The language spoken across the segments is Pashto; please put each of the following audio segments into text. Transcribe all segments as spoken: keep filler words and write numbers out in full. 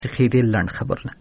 خیری لنډ خبرونه.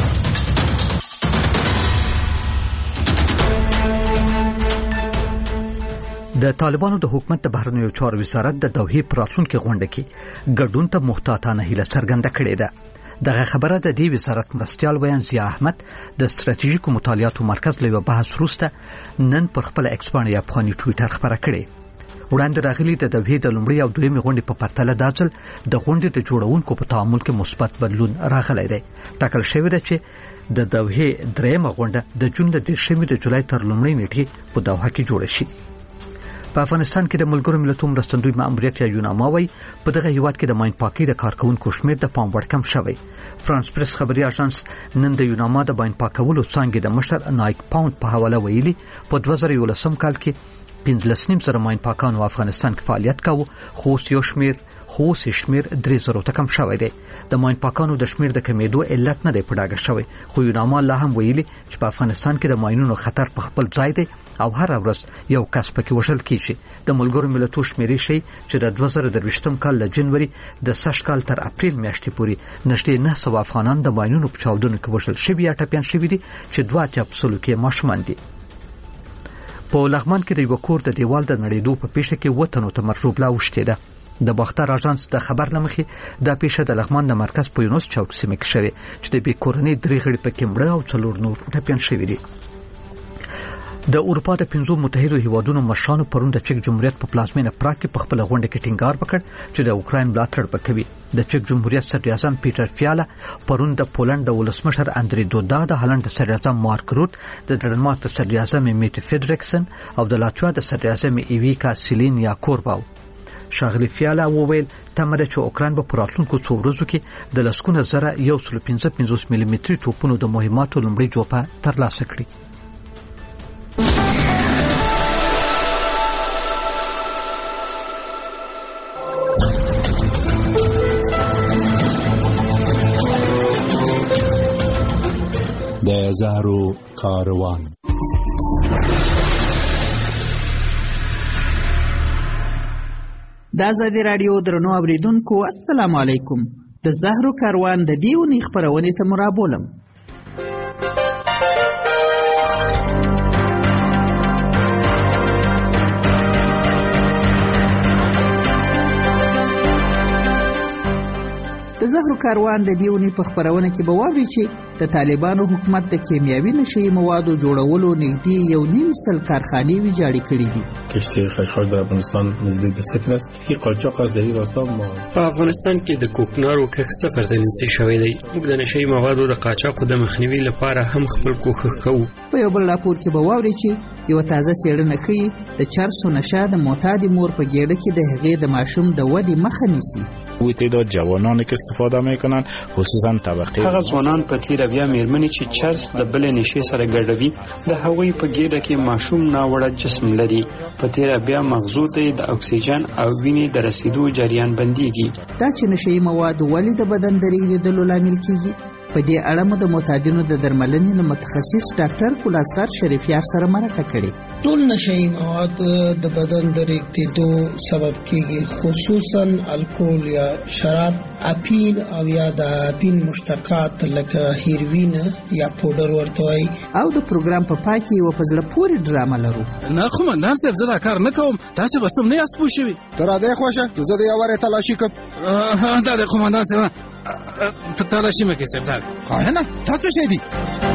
د طالبانو د حکومت د بهرنیو چارو وزارت د دوحې په راتلونکي غونډه کې ګډون ته محتاطانه هیله څرګنده کړې ده. دغه خبره د دې وزارت مرستیال ویان ضیا احمد د ستراتیژیکو مطالعاتو مرکز له بحث وروسته نن پر خپل ایکس باندې افغاني ټویټر خبره کړې. وړاندې راغلي د دوحې د لومړۍ او دویمې غونډې په پرتله دا ځل د غونډې د جوړونکو په تعامل کې مثبت بدلون راغلی دی. ټاکل شوی دی چې د دوحې درېیمه غونډه د جون د دېرشمې د جولای تر لومړۍ نیټې په دوحه کې جوړه شي. په افغانستان کې د ملګرو ملتونو مرستندوی ماموریت یا یوناما وايي په دغه هیواد کې د ماین پاکي د کارکونکو شمیر د پام وړ کم شوی. فرانس پریس خبري اژانس نن د یوناما د ماین پاکولو څانګې د مشر نایک پاوند په حواله ویلي په دوه زره یولسم کال کې پنځلس نیم زره ماین پاکانو افغانستان کې فعالیت کاوه، خو یو شمیر خو شمیر درې زره ته کم شوی دی. د ماین پاکانو د شمیر د کمیدو علت نه دی په ډاګه شوی، خو یوناما لا هم ویلي چې په افغانستان کې د ماینونو خطر په خپل ځای دی او هر ورځ یو کس پکې وژل کیږي. د ملګرو ملتونو شمیرې شي چې د دوه زره درویشتم کال له جنوري د سږ کال تر اپریل میاشتې پورې نږدې نه سوه افغانان د ماینونو په چاودنو کې وژل شوي یا ټپیان شوي دي چې دوه اتیا په سلو کې ماشومان دي. په لغمان کې د یو کور د دیوال د نړېدو په پیښه کې اووه تنو ته مرګ لا وشتې ده. د باختر اژانس د خبر لمخې دا پیښه د لغمان د مرکز په یونس چوک سیمه کې شوې چې د بې کورنۍ درې غړي پکې مړه او څلور نور ټپیان شوي دي. د اروپا د پنځو متحدو هیوادونو مشرانو پرون د چک جمهوریت په پلازمینه پراګ کې په خپل غونډه کې ټینګار وکړ چې د اوکراین ملاتړ وکوي. د چک جمهوریت صدر اعظم پیټر فیاله پرون د پولند د ولسمشر اندری دودا، د هالند د صدر اعظم مارک روت، د ډنمارک د صدر اعظم میټ فیډریکسن او د لاتویا د صدر اعظم ایویکا سیلینیا کورباو. شاغلی فیاله وویل تمه ده چې اوکراین به په راتلونکو څو ورځو کې د لسګونه زره یو سل پنځه پنځوس ملي متري توپونو د مهماتو لومړۍ جوپه ترلاسه کړي. د زهرو کاروان. د ازادي راډیو درنو اوریدونکو السلام علیکم. د زهرو کاروان د دې اونۍ خپرونې ته مرابولم. د زهرو کاروان د دې اونۍ په خپرونه کې به واورئ چې د طالبانو حکومت د کیمیاوي نشي موادو جوړولو نږدې یو نیم سل کارخانې ویجاړې کړې دي. کشتی خشخاش در افغانستان نزدیک به صفر است که قاچاق از در این راستا ما په افغانستان کې د کوکنارو کښت صفر ته نږدې شوی دی. موږ د نشي موادو د قاچاقو د مخنیوي لپاره هم خپل کوښښ کوو. په یو بل راپور کې به واورئ چې یو تازه څېړنه ښیي د چرسو نشه د معتادې مور په ګېډه کې د هغې د ماشوم د ودې مخه نیسي. او تعداد جوانانی که استفاده میکنن خصوصا طبقه هغه ځوانان په تیر بیا میرمنې چې چرس د بل نشي سره ګډوي د هغوی په ګېډه کې ماشوم ناوړه جسم لري. په تیر بیا مغزو ته د اکسیجن او وینې د رسیدو جریان بنديږي. دا چې نشي مواد ولې د بدن د ریږدلو لامل کیږي، په دې اړه مو د معتادینو د درملنې له متخصص ډاکټر کلاسکار شریفیار سره مرکه کړې. ټول نشي مواد د بدن د ریږدېدو سبب کیږي، خصوصا الکول یا شراب، اپین او یا د اپین مشتقات لکه هیروین یا پودر ورته وایي. او د پروګرام په پای کې یو په زړه پورې ډرامه لرو. نه قومندان صاحب زه دا کار نه کوم، تاسو به سم نه یاست پوه شوي. ته راځئ خوښه چې زه د یو وارې تلاشي کوم. دا د قومندان صاحب په تلاشي مه کې صاحب دا خواهنه تا څه شی دي؟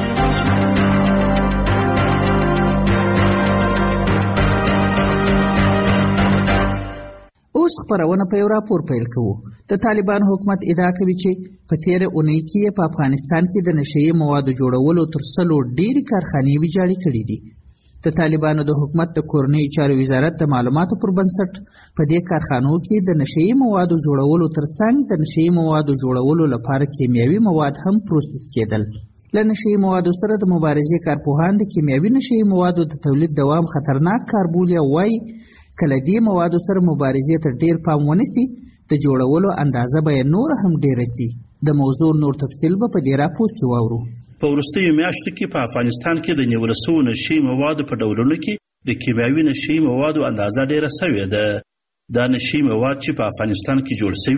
اوس خبرونه په یو راپور پیل کوو. د طالبانو حکومت ادعا کوي چې په تیره اونۍ کې په افغانستان کې د نشئی موادو جوړولو تر سلو ډېری کارخانې ویجاړې کړې دي. د طالبانو د حکومت د کورنۍ چارو وزارت د معلوماتو پر بنسټ په دې کارخانو کې د نشئی موادو جوړولو ترڅنګ د نشئی موادو جوړولو لپاره کیمیاوي مواد هم پروسس کېدل. له نشئی موادو سره د مبارزې کارپوهان د کیمیاوي نشئی موادو د تولید دوام خطرناک کار بولي او وایي کله دې موادو سره مبارزې ته ډېر پام ونیسي د جوړولو اندازه به نور هم ډېره سي. د موضوع نور تفصیل به په دې راپور کې واورو. په وروستیو میاشتو کې په افغانستان کې د نیول شویو نشئی موادو په ډولونو کې د کیمیاوي نشئی موادو اندازه ډېره سوې ده. دا نشئی مواد چې په افغانستان کې جوړ شوي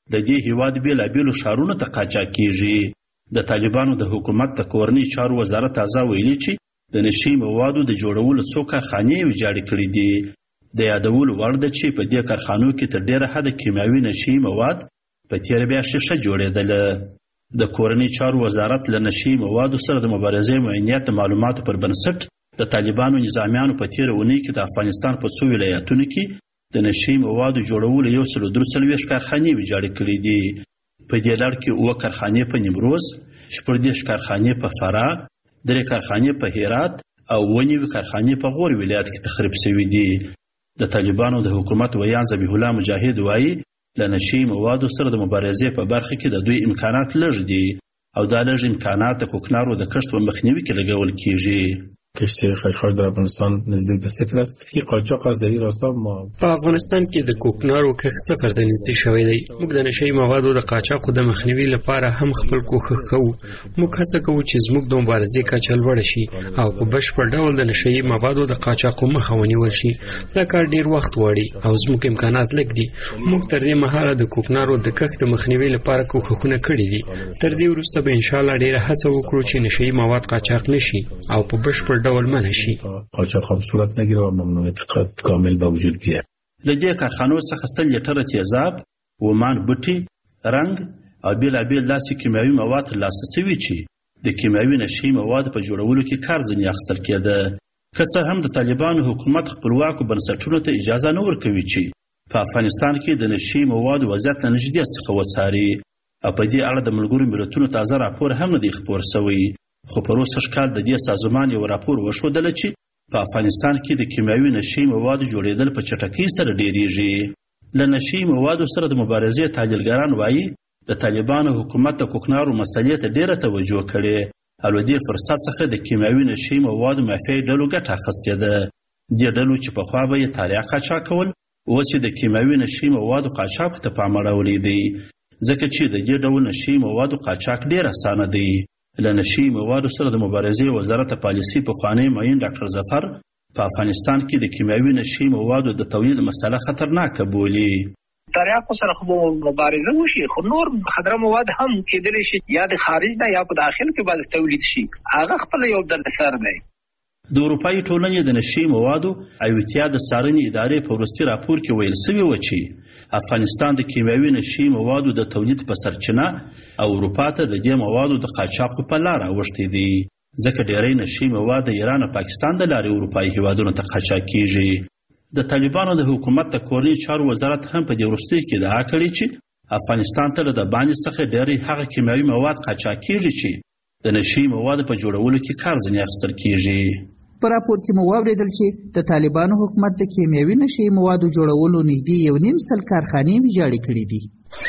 د دې هیواد بیلابیلو ښارونو ته قاچاق کیږي. د طالبانو د حکومت د کورنۍ چارو وزارت تازه ویلي چې د نشي موادو د جوړولو څو کارخانې ویجاړې کړې دي. د یادولو وړ ده چې په دې کارخانو کې تر ډیره حده کیمیاوي نشي مواد په تیره بیا شیشه جوړېدله. د کورنۍ چارو وزارت له نشي موادو سره د مبارزې معینیت د معلوماتو پر بنسټ د طالبانو نظامیانو په تیره اونۍ کې د افغانستان په څو ولایتونو کې د نشي موادو جوړولو یو سل درې څلوېښت کارخانې ویجاړې کړې دي. په دې لړ کې اووه کارخانې په نیمروز، شپږ دېرش کارخانې په فراه، درې کارخانې په هرات او اووه نوي کارخانې په غور ولایت کې تخریب شوي دي. د طالبانو د حکومت ویان ذبیح الله مجاهد وایي له نشي موادو سره د مبارزې په برخه کې د دوی امکانات لږ دي او دا لږ امکانات د کوکنارو د کښت په مخنیوي کې لګول کیږي. کشتی خیرخوار در افغانستان نزدیک به صفر است. این قاچاق از در این راستا ما په افغانستان کې د کوکنارو کښت صفر ته نږدې شوی دی. موږ د نشي موادو د قاچاقو د مخنیوي لپاره هم خپل کوښښ کوو. موږ هڅه کوو چې زموږ د مبارزې کچه لوړه شي او په بشپړ ډول د نشي موادو د قاچاقو مخه ونیول شي. دا کار ډیر وخت غواړي او زموږ امکانات لږ دي. موږ تر دې مهاله د کوکنارو د کښت د مخنیوي لپاره کوښښونه کړي دي. تر دې وروسته به ان شاء الله ډیره هڅه وکړو چې نشي مواد قاچاق نشي او په بشپړ ډول منع شي. قاچاق هم صورت نگیره و ممنوعیت کامل به وجود بیاید. له دې کارخانو څخه سل لیټره تیزاب، ومان بوټي، رنګ او بیلابیل داسې کیمیاوي مواد ترلاسه شوي چې د کیمیاوي نشي موادو په جوړولو کې کار ځینې اخیستل کېده. که څه هم د طالبانو حکومت خپلواکو بنسټونو ته اجازه نه ورکوي چې په افغانستان کې د نشي موادو وضعیت له نږدې څخه وڅاري او په دې اړه د ملګرو ملتونو تازه راپور هم نه دی خپور شوی. خو په روسش کال د دې سازمان یو راپور وښودله چې په افغانستان کې د کیمیاوي نشي موادو جوړېدل په چټکۍ سره ډېریږي. له نشي موادو سره د مبارزې تحلیلګران وایي د طالبانو حکومت د کوکنارو مسلې ته ډېره توجه کړې او له دې فرصت څخه د کیمیاوي نشي موادو مافیایي ډلو ګټه اخیستې ده. دې ډلو چې پخوا به یې تاریخ قاچاق کول، اوس یې د کیمیاوي نشي موادو قاچاق ته پام اړولی دی، ځکه چې د دې ډول نشي موادو قاچاق ډېر اسانه دی. له نشي موادو سره د مبارزې وزارت پالیسي پخوانی معین ډاکټر ظفر په افغانستان کې د کیمیاوي نشي موادو د تولید مسله خطرناکه بولي. تریاکو سره خو مبارزه وشي، خو نور خطر مواد هم کېدلی شي یا د خارج نه یا په داخل کې باز تولید شي. هغه خپل یو دردسر دی. د اروپایي ټولنې د نشي موادو ایوتیا د څارنې ادارې په وروستي راپور کې ویل شوي و چې افغانستان د کیمیاوي نشي موادو د تولید په سرچینه او اروپا ته د دې موادو د قاچاقو په لاره اوښتي دي، ځکه ډېری نشي مواد د ایران او پاکستان د لارې اروپایي هیوادونو ته قاچاق کیږي. د طالبانو د حکومت د کورنۍ چارو وزارت هم په دې وروستیو کې ادعا کړې چې افغانستان ته د باندې څخه ډېری هغه کیمیاوي مواد قاچاق کیږي چې د نشي موادو په جوړولو کې کار ځینې اخیستل کیږي. په راپور کې مو واورېدل چې د طالبانو حکومت د کیمیاوي نشي موادو جوړولو نږدې یو نیم سل کارخانې ویجاړې کړې دي.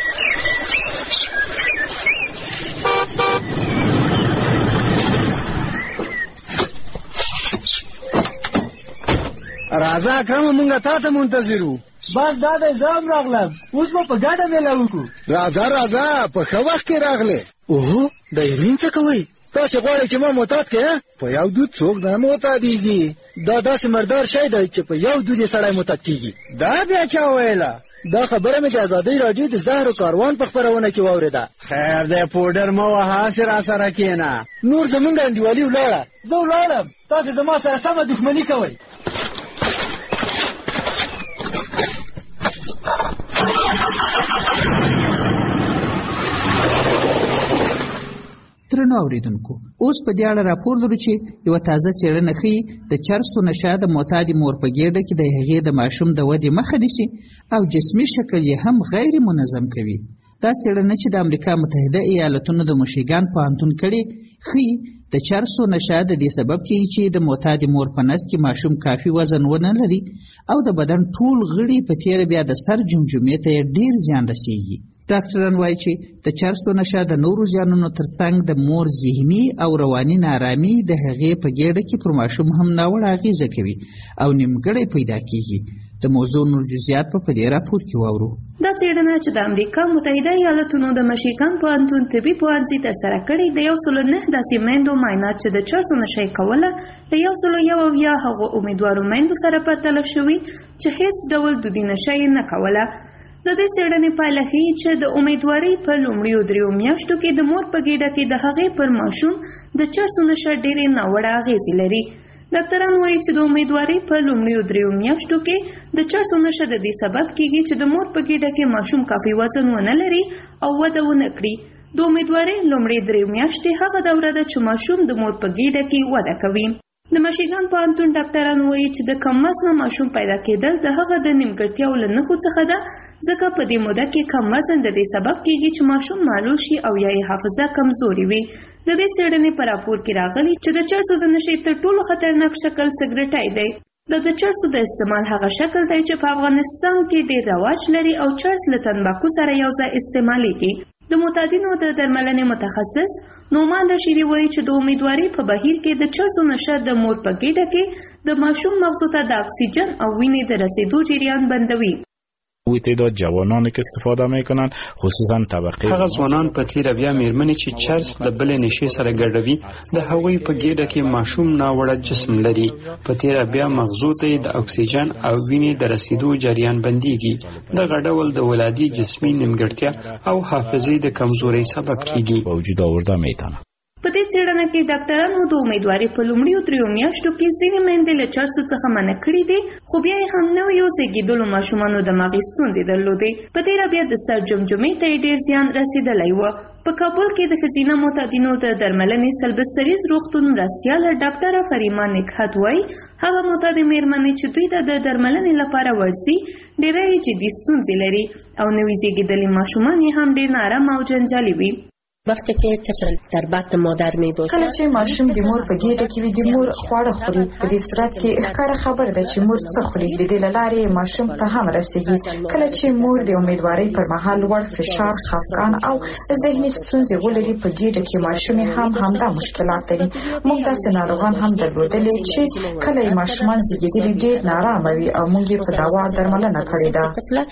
راځه اکرم، مونږ تا ته منتظر وو. بس دا د ځام راغلم، اوس به په ګډه میله وکړو. راځه راځه، په ښه وخت کې راغلې. اوهو د یمین څه کوئ؟ تاسې غواړئ چې ما معتاد کړې؟ په یو دود څوک نه معتادېږي. دا داسې مردار شی دی چې په یو دود یې سړی معتاد کېږي. دا بیا چا ویله؟ دا خبره مې چې ازادۍ راډیو د زهرو کاروان په خپرونه کې واورېده. خیر دی، پوډر مه وهه، هسې راسره کښېنه. نور زمونږ انډیوالي ولاړه. زه ولاړم، تاسې زما سره سمه دښمني کوئ. درنو اوریدونکو، اوس په دې اړه راپور لرو چې یوه تازه څېړنه ښیي د چرسو نشه د معتادې مور په ګېډه کې د هغې د ماشوم د ودې مخه نیسي او جسمي شکل یې هم غیر منظم کوي. دا څېړنه چې د امریکا متحده ایالتونو د موشیګان پوهنتون کړې ښیي د چرسو نشه د دې سبب کېږي چې د معتادې مور په نس کې ماشوم کافي وزن ونه لري او د بدن ټول غړي په تېره بیا د سر جمجمې ته یې ډېر زیان رسېږي. ډاکټران وایي چې د چرسو نشه د نورو زیانونو ترڅنګ د مور ذهني او رواني نارامي د هغې په ګېډه کې پر ماشوم هم ناوړه اغېزه کوي او نیمګړی پیدا کېږي. د موضوع نور جزئیات په دې راپور کې واورو. دا څېړنه چې د امریکا متحده ایالتونو د مشیګان پوهنتون طبي پوهنځي ترسره کړې د یو سلو نهه داسې میندو معاینات چې د چرسو نشه یې کوله له یو سلو یو اویا هغو امیدوارو میندو سره پرتله شوي چې هیڅ ډول دودي نشه یې نه کوله. د دې څېړنې پایله ښیي چې د امیدوارۍ په لومړیو دریو میاشتو کې د مور په ګېډه کې د هغې پر ماشوم د چرسو نشه ډېرې ناوړه اغېزې لري. ډاکټران وایي چې د امیدوارۍ په لومړیو دریو میاشتو کې د چرسو نشه د دې سبب کېږي چې د مور په ګېډه کې ماشوم کافي وزن ونه لري او وده ونه کړي. د امیدوارۍ لومړۍ درې میاشتې هغه دوره ده چې ماشوم د مور په ګېډه کې وده کوي. د مشیګان پوهنتون ډاکټران وایي چې د کم وزنه ماشوم پیدا کېدل د هغه د نیمګړتیاو له نښو څخه ده، ځکه په دې موده کې کم وزن د دې سبب کېږي چې ماشوم معلول شي او یا یې حافظه کمزورې وي. د دې څېړنې په راپور کې راغلي چې د چرسو د نشې تر ټولو خطرناک شکل سګرټی دی. د د چرسو د استعمال هغه شکل دی چې په افغانستان کې ډېر رواج لري او چرس له تنباکو سره یو ځای استعمالیږي. د معتادینو د درملنې متخصص نومان رشیدي وایي چې د امیدوارۍ په بهیر کې د چرسو نشه د مور په ګېډه کې د ماشوم مغزو ته د اکسیجن او وینې د رسیدو جریان بندوي. وی تعداد جوانانی که استفاده میکنن خصوصا طبقه هغه ځوانان په تیر بیا میرمنې چې چرس د بل نشي سره ګډوي د هغوی په ګېډه کې ماشوم ناوړه جسم لري. په تیر بیا مغزو ته د اکسیجن او وینې د رسیدو جریان بنديږي. د غډول د ولادي جسمي نیمګړتیا او حافظې د کمزورۍ سبب کیږي. وجود آورده میتونه. په دې څېړنه کې ډاکټرانو د امیدوارۍ په لومړیو دریو میاشتو کې ځینې میندې له چرسو څخه منع کړي دي، خو بیا یې هم نویو زېږېدلو ماشومانو دماغي ستونزې درلودې. په تېره بیا د سر جمجمې ته یې ډېر زیان رسېدلی و. په کابل کې د ښځینه معتادینو د درملنې سلبستریز روغتون مرستیاله ډاکټره فریما نکهت وایي هغه معتادې مېرمنې چې دوی ته د درملنې لپاره ورځي ډېری یې جدي ستونزې لري او نوي زېږېدلي ماشومان یې هم ډېر نارامه او جنجالي وي. وقتی که طفل در بطن مادر می باشه کله چې ماشوم د مور په ګېډه کې وي د مور خواړه خوري، په دې صورت کې ښکاره خبره ده چې مور څه خوري، د دې له لارې ماشوم ته هم رسېږي. کله چې مور د امیدوارۍ پر مهال لوړ فشار، خفګان او ذهني ستونزې ولري په ګېډه کې ماشوم هم همدا مشکلات لري. موږ داسې ناروغان هم درلودلي چې کله یې ماشومان زېږېدلي ډېر نارامه وي او موږ یې په دوا درملنه کړې ده.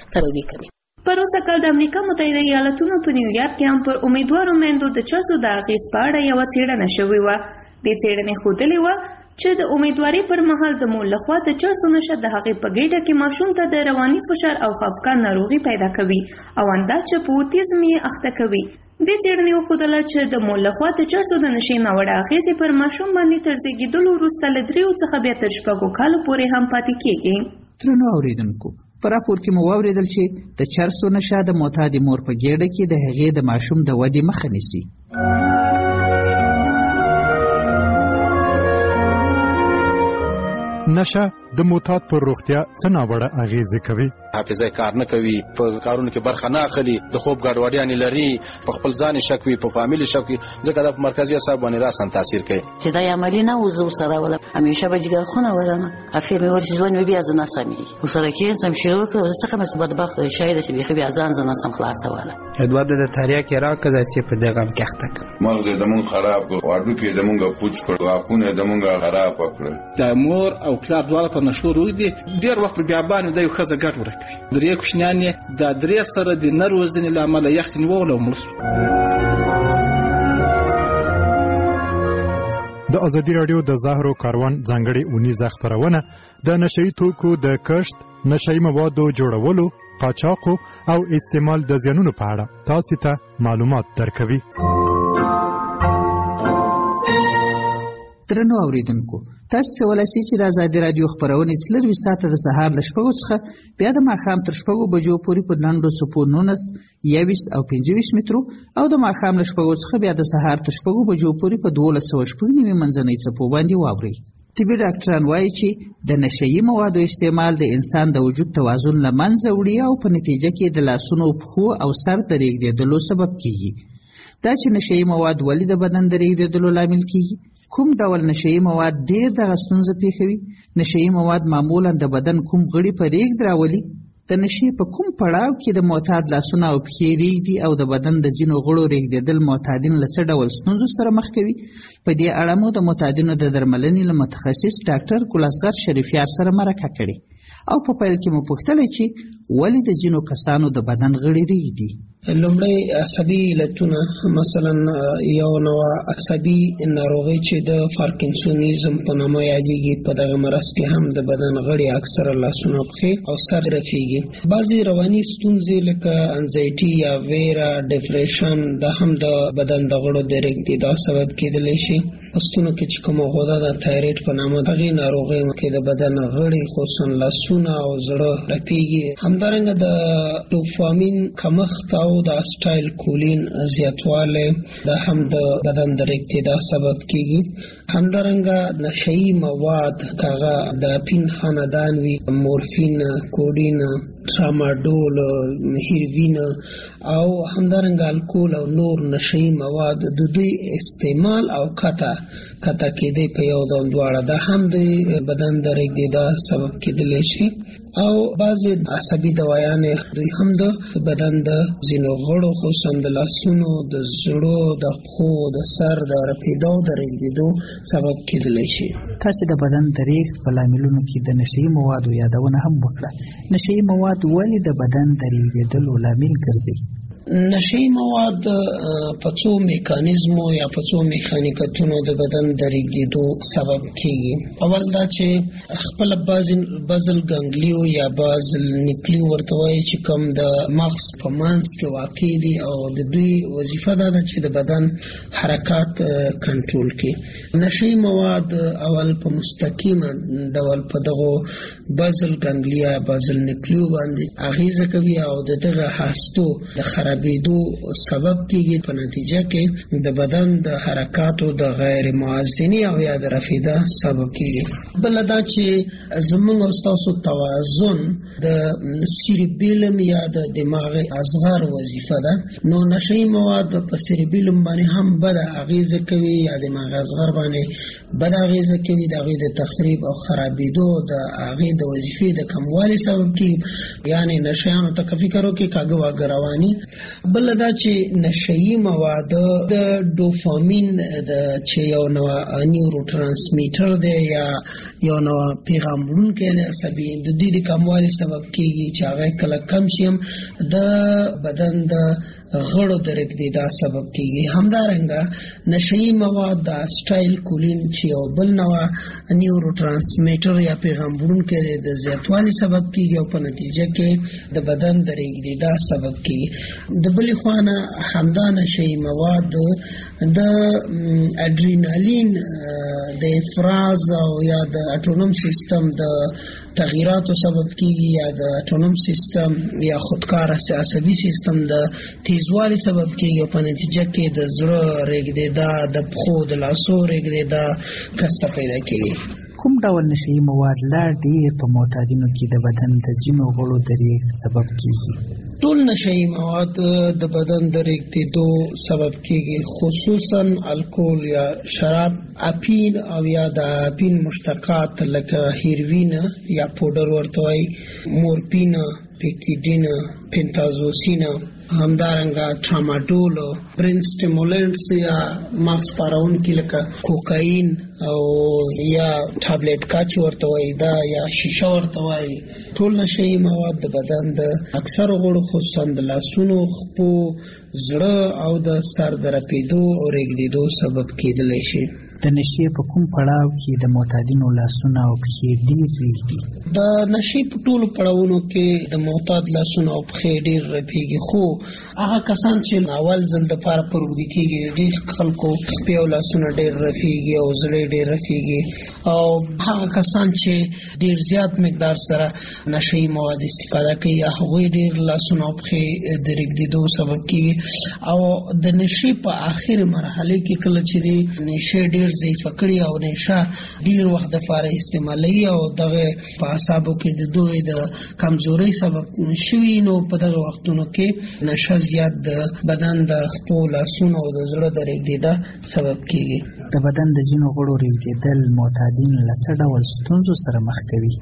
پروسه کال د امریکا متحده ایالاتونو په نیویارک کې هم پر امیدوارو میندو د چرسو د اغېز په اړه یوه څېړنه شوې وه. دې څېړنې ښودلې وه چې د امیدوارۍ پر مهال د مور لخوا د چرسو نشه د هغې په ګېډه کې ماشوم ته د رواني فشار او خفګان ناروغي پیدا کوي او اندا چې په اوتیزم یې اخته کوي. دې څېړنې وښودله چې د مور لخوا د چرسو د نشې ناوړه اغېزې پر ماشوم باندې تر زېږېدلو وروسته له دریو څخه بیا تر شپږو کالو پورې هم پاتې کېږي. درنو اورېدونکو، په راپور کې مو واورېدل چې د چرسو نشه د معتادې مور په ګېډه کې د هغې د ماشوم د ودې مخه نیسي. نشه د معتاد پر روغتیا څه ناوړه اغېزې کوي؟ حافظه کار نه کوي، په کارونو کې برخه نه اخلي، د خوب ګډوډیانې لري، په خپل ځان شک وي، په فامیل شک وي، ځکه د مرکزي اعصاب باندې راسن تاثیر کوي. چې دا عملی نه وزو سره ولا همیشه به جګر خونه ورنه اخر مې ورته ځوان بیا ځنه سمي وسره کې سم شروع کړ څه کومه بدبخت شاید چې بیا بیا ځان ځنه سم خلاص ولا ادواد د تاریخ کې راکړه چې په دغه کې اخته مغز د مون خراب کړ، واډو کې د مونږه پوچ کړ، واپونه د مونږه خراب کړ. د مور او پلار دواړه په نشو روي دي، ډیر وخت بیا باندې د یو خزه ګټ ورکوي. درې کوشنیان د درې سره د نروزنې لامل یخت نیول او مړ. د ازادي راډیو د زهرو کاروان ځانګړې اونیزه خبرونه د نشئی توکو د کښت، نشئی موادو جوړولو، قاچاقو او استعمال د زیانونو په اړه تاسو ته معلومات درکوي. درنو اوریدونکو، تاسو کولای شئ چې د ازادي راډیو خبرونه څلروي ساعته د سهار له شپږو څخه بیا د ماښام تر شپږو بجو پورې په لنډو څپو نولس، یویشت او پنځه ویشت مترو او د ماښام له شپږو څخه بیا د سهار تر شپږو بجو پورې په دولس سوه شپږ نوي منځنۍ څپو باندې واورئ. طبي ډاکټران وایي چې د نشهیي موادو استعمال د انسان د وجود توازن له منځه وړي او په نتیجه کې د لاسونو، پښو او سر د رېږدېدلو سبب کیږي. دا چې نشهیي مواد ولې د بدن د رېږدېدلو لامل کیږي؟ کوم ډول نشهیي مواد ډېر دغه ستونزه پېښوي؟ نشهیي مواد معمولا د بدن کوم غړي په رېږد راولي؟ د نشې په کوم پړاو کې د معتاد لاسونه او پښې رېږدي او د بدن د ځینو غړو رېږدېدل معتادین له څه ډول ستونزو سره مخ کوي؟ په دې اړه مو د معتادینو د درملنې له متخصص ډاکټر ګل اصغر شریفیار سره مرکه کړې او په پیل کې مو پوښتلی چې ولې د ځینو کسانو د بدن غړي رېږدي. لومړی عصبي علتونه، مثلا یو نوع عصبي ناروغي چې د پارکینسونیزم په نامه یادېږي، په دغه مرض کې هم د بدن غړي اکثره لاسونه، پښې او سر رفیږي. بعضې رواني ستونزې لکه انزایټي یا ویره، ډپریشن، دا هم د بدن د غړو د رېږدېدا سبب کېدلی شي. په ستونو کې چې کومه غده د تایرویډ په نامه هغې ناروغیو کې د بدن غړي خصوصا لاسونه او زړه رپېږي. همدارنګه د ډوپامین کمښت او د اسټایل کولین زیاتوالی دا هم د بدن د رېږدېدا سبب کېږي. همدارنګه نشهیي مواد که هغه د اپین خاندان وي، مورفین، کوډین، ټراماډول، هیروین او همدارنګه الکول او نور نشهیي مواد د دوی استعمال او قطع قطع کېدی په یو ډول دواړه دا هم د بدن د رېږدېدا سبب کېدلی شي. او بعضې عصبي دوايانې دوی هم د بدن د ځینو غړو خصوصا د لاسونو، د زړو، د پښو، د سر د رپېدو د رېږدېدو سبب کېدلی شي. تاسې د بدن د رېږد په لاملونو کې د نشهیي موادو یادونه هم وکړه. نشهیي مواد ولې د بدن د رېږدېدلو لامل ګرځي؟ نشهیي مواد په څو میکانیزمو یا په څو میخانیکتونو د بدن د رېږدېدو سبب کېږي. اول دا چې خپله بازل ګنګلیو یا بازل نیکلیو ورته وایي چې کوم د مغز په منځ کې واقع دي او د دوی وظیفه دا ده چې د بدن حرکات کنټرول کړي. نشهیي مواد اول په مستقیم ډول په دغو بازل ګنګلیا بازل نیکلیو باندې اغیزه کوي او د دغه هستو د خراب بیدو سبب کېږي، په نتیجه کې د بدن د حرکاتو د غیر موازنې او یا د رفیده سبب کېږي. بل دا چې زموږ او ستاسو توازن د سیریبیلم یا د دماغ اصغر وظیفه ده. نو نشهیي مواد په سیریبیلم باندې هم بده اغیزه کوي یا دماغ اصغر باندې بده اغیزه کوي، د هغې د تخریب او خرابېدو د هغې د وظیفې د کموالي سبب کېږي. یعنې نشهیانو ته که فکر وکړي کاږه واږه رواني. بل دا چې نشهیي مواد د ډوپامین د چې یو نوع نیورو ترانسمیټر دی یا یو نوع پیغام وړونکی دی عصبي، د دوی د کموالي سبب کېږي چې هغه کله کم شي هم د بدن د غړو د رېږدېدا سبب کېږي. همدارنګه نشهیي مواد د اسټایل کولین چې یو بل نوع نیورو ترانسمیټر یا پیغام وړونکی دی د زیاتوالي سبب کېږي او په نتیجه کې د بدن د رېږدېدا سبب کېږي. د بلې خوا نه همدا نشهیي مواد د اډرینالین د افراز او یا د اټونوم سیستم د تغییراتو سبب کېږي یا د اټونوم سیستم یا خودکار عصبي سیستم د تیزوالي سبب کېږي او په نتیجه کې د زړه رېږدېدا، د پښو د لاسو رېږدېدا کسته پیدا کېږي. کوم ډول نشهیي مواد لا ډېر په معتادینو کې د بدن د ځینو غړو د رېږد سبب کېږي؟ ټول نشهیي مواد د بدن د رېږدېدو سبب کېږي، خصوصا الکول یا شراب، اپین او یا د اپین مشتقات لکه هیروین یا پوډر ورته وایي، مورفین، پیکیډین، پنتازوسین، همدارنګه ټراماډول، برین سټیمولنټس یا مغز پارونکي لکه کوکاین او یا ټابلیټ کاچ ورته وایي دا یا شیشه ورته وایي. ټول نشهیي مواد د بدن د اکثرو غړو خصوصا د لاسونو، خپو، زړه او د سر د رپېدو او رېږدېدو سبب کېدلی شي. د نشې په کوم پړاو کې د معتادینو لاسونه او پښې ډېر رېږدي؟ د نشې په ټولو پړاوونو کې د معتاد لاسونه او پښې ډېر رپېږي، خو هغه کسان چې اول ځل دپاره پر اوږدې کېږي ډېر خلکو پښې او لاسونه ډېر رپېږي او زړه ډېر رپېږي، او هغه کسان چې ډېر زیات مقدار سره نشهیي مواد استفاده کوي هغوی ډېر لاسونه او پښې د رېږدېدو سبب کېږي. او د نشې په آخر مرحله کې کله چې د نشې ډېر ضعیفه کړي او نشه ډېر وخت دپاره استعمالوي او دغه په اعصابو کې د دوی د کمزورۍ سبب شوي، نو په دغه وختونو کې نشه زیات د بدن د خپو، لاسونو او د زړه د رېږدېدا سبب کېږي. د بدن د ځینو غړو رېږدېدل معتادین له څه ډول ستونزو سره مخ کوي؟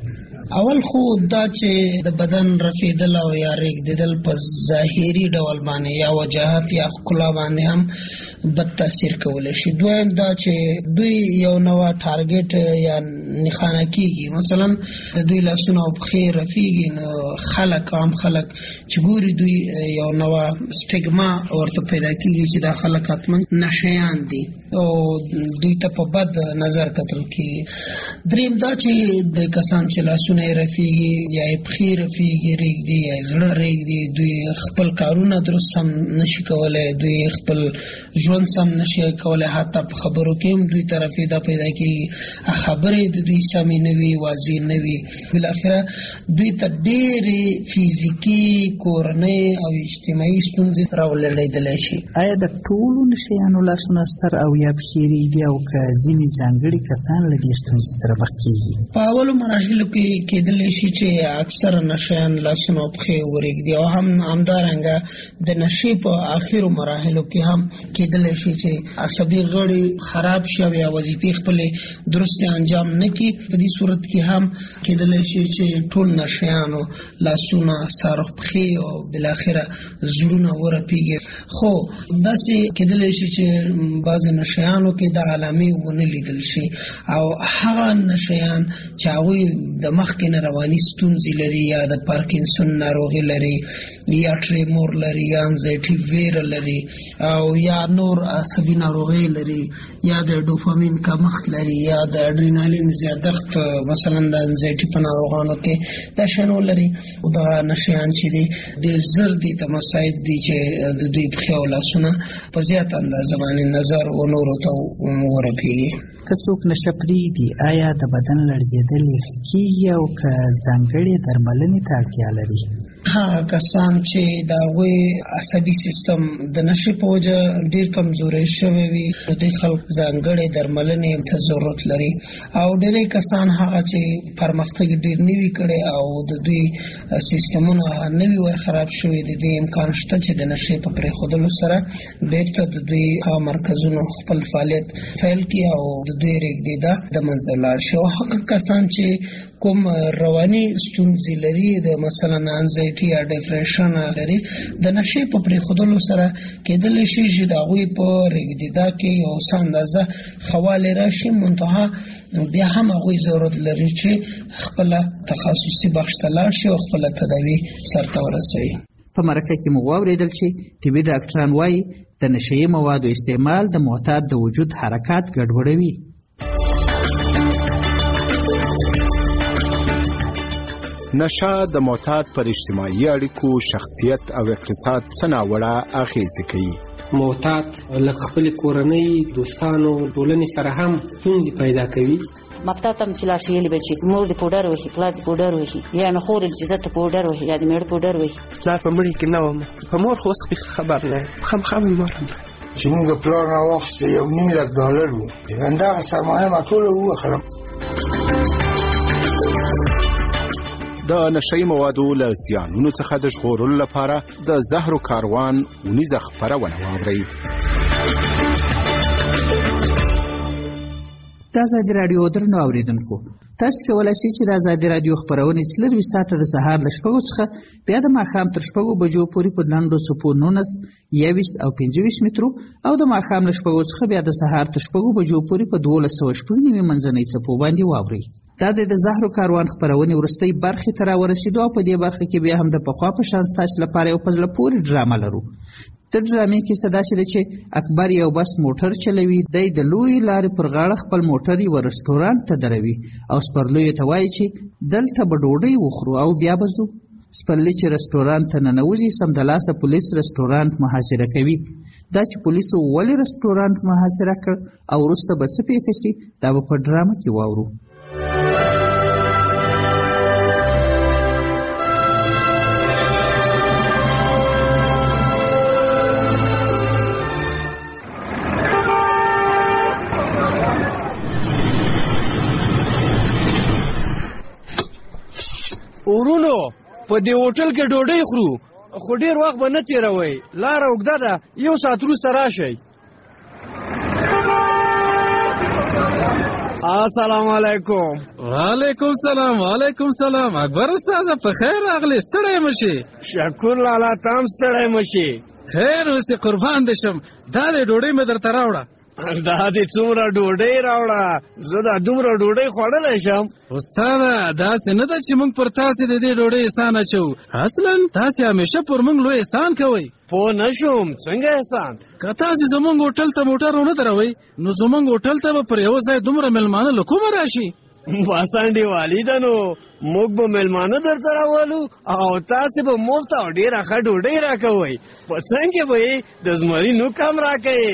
اول خو دا چې د بدن رفیدل او یا ریږدیدل په ظاهري ډول باندې یا وجاهت یا ښکلا باندې هم بد تاثیر کولی شي. دویم دا چې دوی یو نوع ټارګټ یا نښانه کیږي، مثلا د دوی لاسونه او پښې رفیږي، نو خلک عام خلک چې ګوري دوی یو نوع سټیګما ورته پیدا کیږي چې دا خلک حتما نشیان دي او دوی ته په بد نظر کتل کیږي. دریم دا چې د کسان چې لاسونه یې رفیږي یا یې پښې رفیږي ریږدي یا یې زړه ریږدي، دوی خپل کارونه درست سم نشي کولی، دوی خپل ژوند سم نشي کولی، حتی په خبرو کې هم دوی ته رفیده پیدا کیږي، خبرې د دوی سمې نه وي، واضح نه وي. بالاخره دوی ته ډېرې فزیکي، کورنۍ او اجتماعي ستونزې راولړېدلی شي. آیا د ټولو نشیانو لاسونه سر او یا پښې ریږدي او که ځینې ځانګړي کسان له دې ستونزې سره مخ کېږي؟ په اولو مراحلو کې کېدلی شي چې اکثره نشیان لاسونه او پښې ورېږدي او هم همدارنګه د نشې په آخرو مراحلو کې هم کېدلی شي چې عصبي غړي خراب شي او یا وظیفې خپلې درستې انجام نه کړي. په دې صورت کې هم کېدلی شي چې ټول نشیانو لاسونه، سر، پښې او بالاخره زړونه ورپېږي. خو داسې کېدلی شي چې بعضې نشیانو کې د علامې ونه لیدل شي او هغه نشیان چې هغوی د مخکې نه رواني ستونزې لري یا د پارکینسون ناروغي لري یا ټریمور لري یا انزایټي ویره لري او یا نور عصبي ناروغي لري یا د ډوپامین کمښت لري یا د اډرینالین زیادښت، مثلا د انزایټي په ناروغانو کې دا شنو لري. دا نشیان چې دي ډېر زر دي ته مساعد دي چې د دوی پښې او لاسونه په زیات اندازه باندې نظر و نورو ته ورپېږي. که څوک نشه پرېږدي آیا د بدن لړزېدل یې ښه کېږي او که ځانګړې درملنې ته اړتیا لري؟ هغه کسان چې د هغوی عصبي سیستم د نشې په وجه ډېر کمزوری شوی وي، نو دوی خلک ځانګړې درملنې ته ضرورت لري. او ډېری کسان هغه چې پرمختګ ډېر نه وي کړی او د دوی سیستمونه نه وي ور خراب شوي، د دې امکان شته چې د نشې په پرېښودلو سره بېرته د دوی هغه مرکزونو خپل فعالیت پیل کړي او د دوی ریږدېدا د منځه لاړ شي. او هغه کسان چې کوم رواني ستونزې لري، د مثلا انزایټي یا ډپریشن لري، د نشې په پرېښودلو سره کېدلی شي چې د هغوی په ریږدېدا کې یو څه اندازه ښه والی راشي، منتها بیا هم هغوی ضرورت لري چې خپله تخصصي بخش ته لاړ شي او خپله تداوي سرته ورسوي. په مرکه کې مو واورېدل چې طبي ډاکټران وایي د نشهیي موادو استعمال د معتاد د وجود حرکات ګډوډوي. نشه د معتاد پر اجتماعي اړیکو، شخصیت او اقتصاد څه ناوړه اغېزې کوي. معتاد له خپلې کورنۍ، دوستانو، ټولنې سره هم ستونزې پیدا کوي. مکتب ته چې لاړ شي یې به چې مور دې پوډر وهي، پلار دې پوډر وهي، یا نه خور چې زه ته پوډر وهي یا د مېړه پوډر وهي. پلار په مړي کې نه وم، په مور خو اوس خبر نه یم، خامخا مې مور هم چې مونږ پلار راواخیسته یو نیم لک ډالر وو، همدغه سرمایه ما ټوله ووخرم. د نشهیي موادو له زیانونو څخه د ژغورلو لپاره د زهرو کاروان اونیزه خپرونه واورئ. د ازادي راډیو درنو اورېدونکو، تاسو کولی شئ چې د ازادي راډیو خپرونې څلرویشت ساعته د سهار له شپږو څخه بیا د ماښام تر شپږو بجو پورې په لنډو څپو نولس، یوویشت او پنځه ویشت مترو او د ماښام له شپږو څخه بیا د سهار تر شپږو بجو پورې په دولس سوه شپږ نوي منځنۍ څپو باندې واورئ. دا د زهرو کاروان خپرونې وروستۍ برخې ته راورسېدو او په دې برخه کې بیا هم د پخوا په شان ستاسو لپاره یو په زړه پورې ډرامه لرو. د ډرامې کیسه داسې ده چې اکبر یو بس موټر چلوي، دی د لویې لارې پر غاړه خپل موټر یوه رسټورانټ ته دروي او سپرلیو ته وایي چې دلته به ډوډۍ وخورو او بیا به ځو. سپرلي چې رسټورانټ ته ننوځي سمدلاسه پولیس رسټورانټ محاصره کوي. دا چې پولیسو ولې رسټورانټ محاصره کړ او وروسته به څه پېښه شي دا به په ډرامه کې واورو. ورونو په دې هوټل کې ډوډۍ خورو، خو ډېر وخت به نه تېروئ، لاره اوږده ده، یو ساعت وروسته راشئ. السلام علیکم. وعلیکم سلام. وعلیکم سلام. اکبر استاد په خیر راغلی. ستړی مشي. شکر لالا تام ستړی مشي. خیر اوسې قربان دې شم. دا دې ډوډۍ مې درته راوړه. دا دې څومره ډوډۍ راوړه. زه دا دومره ډوډۍ خوړلی شم. استاده داسې نه ده چې موږ پر تاسې د دې ډوډۍ احسان اچوو. اصلا تاسې همیشه پر موږ لوی احسان کوئ. پوه نه شوم څنګه احسان؟ که تاسې زموږ هوټل ته موټر ونه دروئ نو زموږ هوټل ته به پر یوه ځای دومره مېلمانه له کومه راشي؟ باسانډي والي ده نو موږ به مېلمانه درته راولو او تاسې به مفت او ډېره ښه ډوډۍ راکوئ. په څنګ کې به یې د زمري نوک هم راکوئ.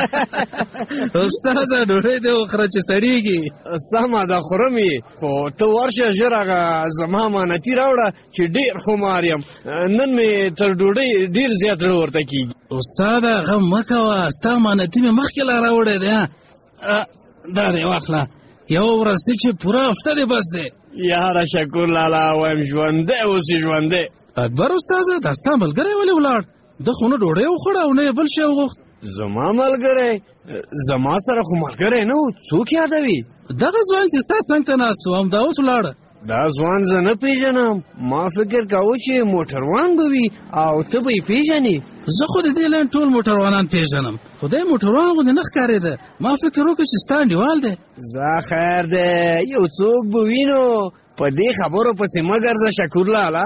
استاده ډوډۍ دې وخوره چې سړېږي. سمه ده خورم یې، خو ته ورشه ژر هغه زما امانتي راوړه چې ډېر خمار یم. نن مې تر ډوډۍ ډېر زیات زړه ورته کېږي. استاده غم مه کوه، ستا امانتي مې مخکې لا راوړی دی. دا دی واخله. یو ورځ چې پوره هفته دی بس دی. یاره شکر لالا وایم ژوندی اوسې ژوندی. اکبر استاده دا ستا ملګری ولې ولاړ؟ ده خو نه ډوډۍ وخوړه او نه یې بل شی وغوښت. زما ملګری؟ زما سره خو ملګری نه و. څوک یادوي؟ دغه ځوان چې ستا څنګ ته ناست و همدا اوس ولاړه. دا ځوان زه نه پیژنم. ما فکر کاوه چې موټروان به وي او ته به یې پیژنې. زه خو د دې لاین ټول موټروانان پیژنم، خو دی موټروان غوندې نه ښکارېده. ما فکر وکړ چې ستا انډیوال دی. زه خیر دی یو څوک به وي نو په دې خبرو پسې مه ګرځه شکور لالا.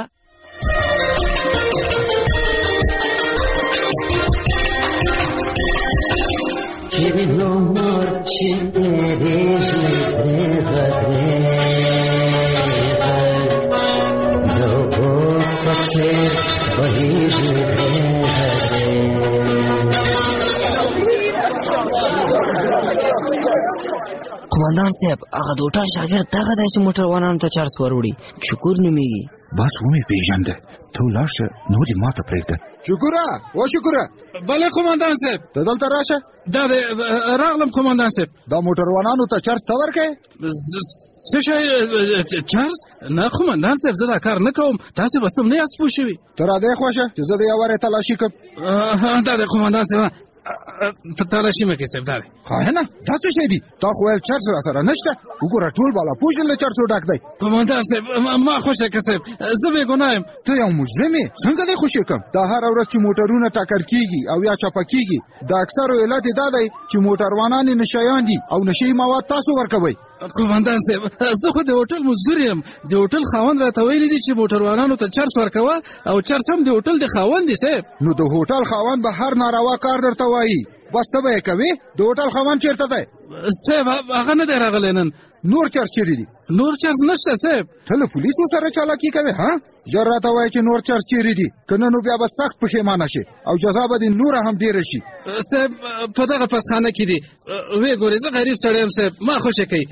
قومندان صاحب هغه د هوټل شاګرد دغه دی چې موټروانانو ته چارج وروړي. شکور نومیږي. بس ومې پیژنده. ته ولاړ شه نور دې ماته پرېږده. شکوره و شکوره. بله قومندان صاحب. ته دلته راشه. دا دی راغلم قومندان صاحب. دا موټروانانو ته چارج ته ورکوې؟ څه شی چارج؟ نه قومندان صاحب زه دا کار نه کوم. تاسې به سم نه یاست پوه شوي. ته را دې خوښه چې زه د یو وارې تلاشي کړم. دا دی قومندان صاحب تلاشي مه کوې صاحب. دا دی خاینه دا څه شی دي؟ تا خو ویل چرس را سره نشته. وګوره ټول بالا پوش له چرسو ډک دی. قومندان صاحب ما خوښه که صاحب زه بې ګناه یم. ته یو مجرم یې څنګه دې خوشې کړم؟ دا هره ورځ چې موټرونه ټکر کېږي او یا چپه کېږي د اکثرو علت یې دا دی چې موټروانان یې نشهیان دي او نشهیي مواد تاسو ورکوئ. قومندان صاحب زه خو د هوټل مزدور یم. د هوټل خاوند راته ویلي دي چې موټروانانو ته چرس ورکوه او چرس هم د هوټل د خاوند دی صاحب. نو د هوټل خاوند به هر ناروا کار درته وایي. بس ته به یې کوې؟ د هوټل خاوند چېرته دی؟ صاحب هغه نه دی راغلی نن. نور چرس چیرې دي؟ نور چرس نشته صاحب. ته له پولیسو سره چالاکي کوې ها؟ ژر راته وایه چې نور چرس چیرې دي، که نه نو بیا به سخت پښیمانه شي او جزا به دې نوره هم ډېره شي. صاحب په دغه پسخانه کې دي. ویې ګورې زه غریب سړی یم صاحب ما خوښه کوي.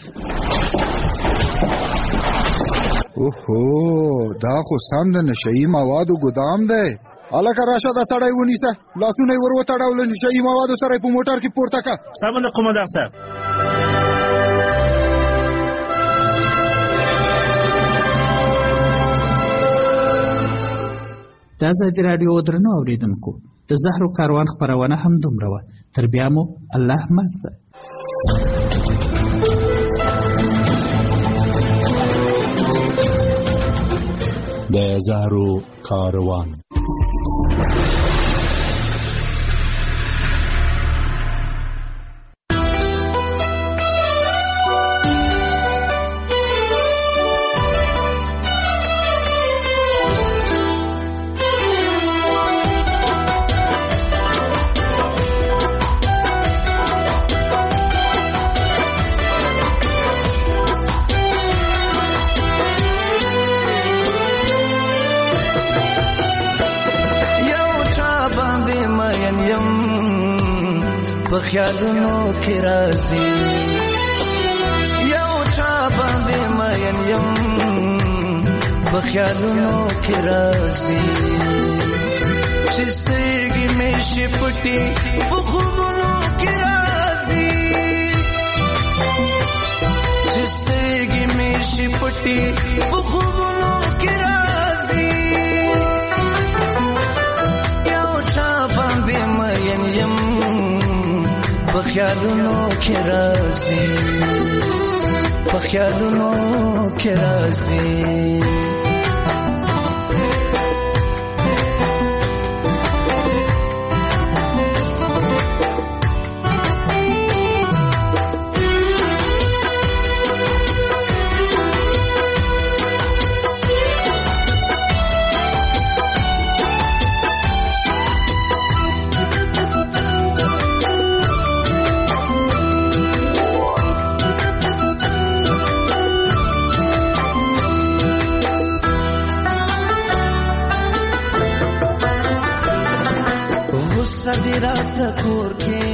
اوهو دا خو سم د نشهیي موادو ګدام دی. هلکه راشه دا سړی ونیسه، لاسونه یې ور وتړه او له نشهیي موادو سره یې په موټر کې پورته کړه. سمه ده قومندان صاحب. د ازادي راډیو درنو اورېدونکو د زهرو کاروان خپرونه هم دومره وه. تر بیا مو الله ماسه. د زهرو کاروان. خیالونو کې راځي یو چا باندې مین یم په خیالونو کې راځي چې سترګې مې شي پټې په خوبونو کې راځي چې سترګې مې شي پټې په خوبونو کې راځي یو چا باندې مین یم په خیالونو کې راځي په خیالونو کې راځي صدرات کور کې